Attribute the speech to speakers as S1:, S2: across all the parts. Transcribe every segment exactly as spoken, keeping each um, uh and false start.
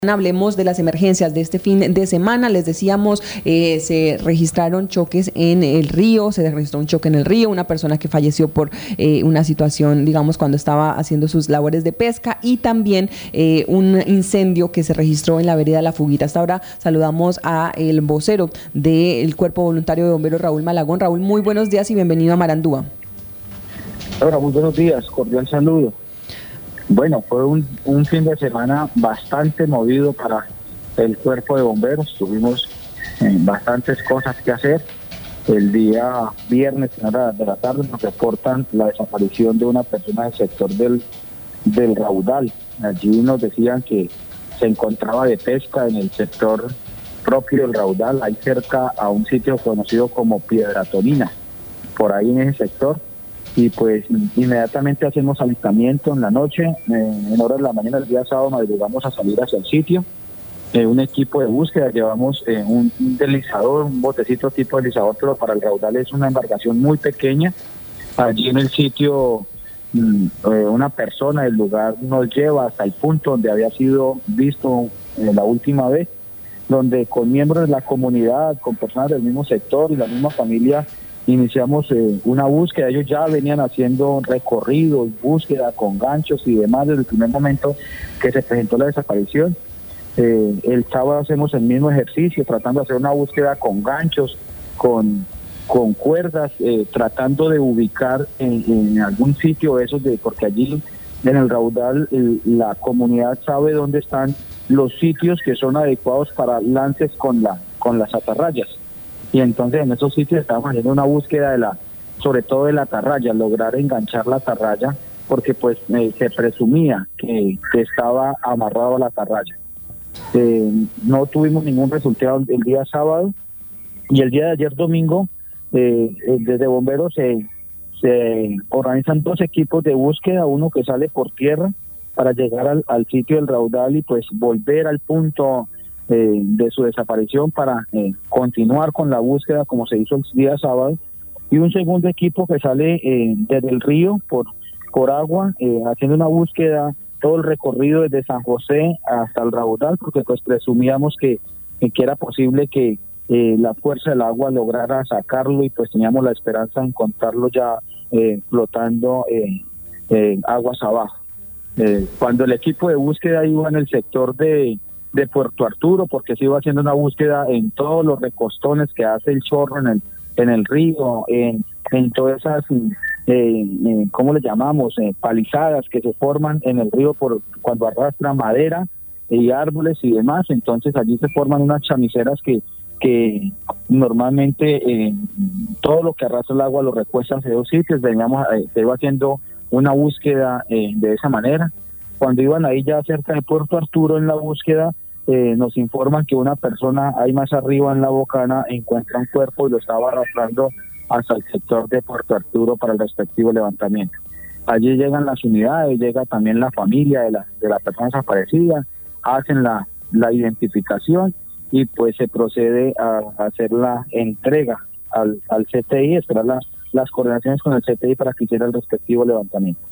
S1: Hablemos de las emergencias de este fin de semana. Les decíamos, eh, se registraron choques en el río, se registró un choque en el río, una persona que falleció por eh, una situación, digamos, cuando estaba haciendo sus labores de pesca, y también eh, un incendio que se registró en la vereda La Fuguita. Hasta ahora saludamos a el vocero del Cuerpo Voluntario de Bomberos, Raúl Malagón. Raúl, muy buenos días y bienvenido a Marandúa.
S2: Hola, muy buenos días, cordial saludo. Bueno, fue un, un fin de semana bastante movido para el Cuerpo de Bomberos. Tuvimos eh, bastantes cosas que hacer. El día viernes de la, de la tarde nos reportan la desaparición de una persona del sector del, del Raudal. Allí nos decían que se encontraba de pesca en el sector propio del Raudal, ahí cerca a un sitio conocido como Piedra Tonina, por ahí en ese sector. Y pues inmediatamente hacemos alistamiento en la noche, eh, en horas de la mañana del día sábado nos llegamos a salir hacia el sitio, eh, un equipo de búsqueda, llevamos eh, un, un deslizador, un botecito tipo deslizador, pero para el Raudal es una embarcación muy pequeña. Allí en el sitio mm, eh, una persona del lugar nos lleva hasta el punto donde había sido visto eh, la última vez, donde con miembros de la comunidad, con personas del mismo sector y la misma familia, iniciamos eh, una búsqueda. Ellos ya venían haciendo recorridos, búsqueda con ganchos y demás desde el primer momento que se presentó la desaparición. Eh, el sábado hacemos el mismo ejercicio, tratando de hacer una búsqueda con ganchos, con, con cuerdas, eh, tratando de ubicar en, en algún sitio esos, de porque allí en el Raudal el, la comunidad sabe dónde están los sitios que son adecuados para lances con, la, con las atarrayas. Y entonces en esos sitios estábamos haciendo una búsqueda de la, sobre todo de la atarraya, lograr enganchar la atarraya, porque pues eh, se presumía que, que estaba amarrado a la atarraya. Eh, no tuvimos ningún resultado el día sábado, y el día de ayer domingo, eh, desde bomberos se, se organizan dos equipos de búsqueda, uno que sale por tierra para llegar al, al sitio del Raudal y pues volver al punto Eh, de su desaparición para eh, continuar con la búsqueda como se hizo el día sábado, y un segundo equipo que sale eh, desde el río por, por agua, eh, haciendo una búsqueda todo el recorrido desde San José hasta el Raudal, porque pues presumíamos que, que era posible que eh, la fuerza del agua lograra sacarlo, y pues teníamos la esperanza de encontrarlo ya eh, flotando eh, eh, aguas abajo. Eh, cuando el equipo de búsqueda iba en el sector de de Puerto Arturo, porque se iba haciendo una búsqueda en todos los recostones que hace el chorro en el en el río, en, en todas esas, eh, eh, ¿cómo le llamamos? Eh, palizadas que se forman en el río por cuando arrastra madera y árboles y demás. Entonces allí se forman unas chamiceras que, que normalmente eh, todo lo que arrastra el agua lo recuesta hacia dos sitios. Veníamos, eh, se iba haciendo una búsqueda eh, de esa manera. Cuando iban ahí ya cerca de Puerto Arturo en la búsqueda, eh, nos informan que una persona ahí más arriba en la bocana encuentra un cuerpo y lo estaba arrastrando hasta el sector de Puerto Arturo para el respectivo levantamiento. Allí llegan las unidades, llega también la familia de la, de la persona desaparecida, hacen la, la identificación y pues se procede a, a hacer la entrega al, al C T I, esperar la, las coordinaciones con el C T I para que hiciera el respectivo levantamiento.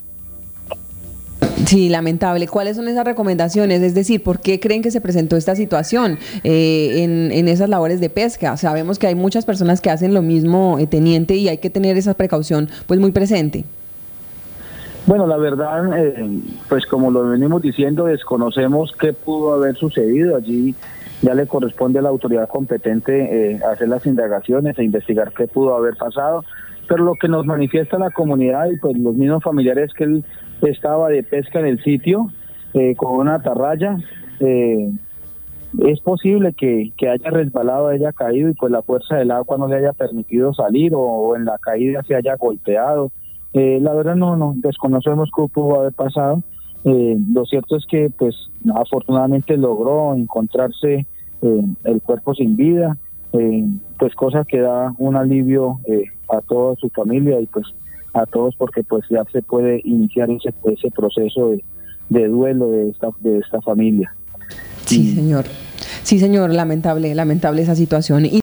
S1: Sí, lamentable. ¿Cuáles son esas recomendaciones? Es decir, ¿por qué creen que se presentó esta situación eh, en, en esas labores de pesca? Sabemos que hay muchas personas que hacen lo mismo, eh, teniente, y hay que tener esa precaución pues muy presente.
S2: Bueno, la verdad, eh, pues como lo venimos diciendo, desconocemos qué pudo haber sucedido. Allí ya le corresponde a la autoridad competente eh, hacer las indagaciones e investigar qué pudo haber pasado. Pero lo que nos manifiesta la comunidad y pues los mismos familiares, que él estaba de pesca en el sitio eh, con una atarraya. Eh, es posible que, que haya resbalado, haya caído y pues la fuerza del agua no le haya permitido salir, o, o en la caída se haya golpeado. Eh, la verdad no, no desconocemos qué pudo haber pasado. Eh, lo cierto es que pues afortunadamente logró encontrarse eh, el cuerpo sin vida, eh, pues cosa que da un alivio eh, a toda su familia y pues a todos, porque pues ya se puede iniciar ese, ese proceso de, de duelo de esta, de esta familia.
S1: Sí, señor. Sí, señor, lamentable, lamentable esa situación. Y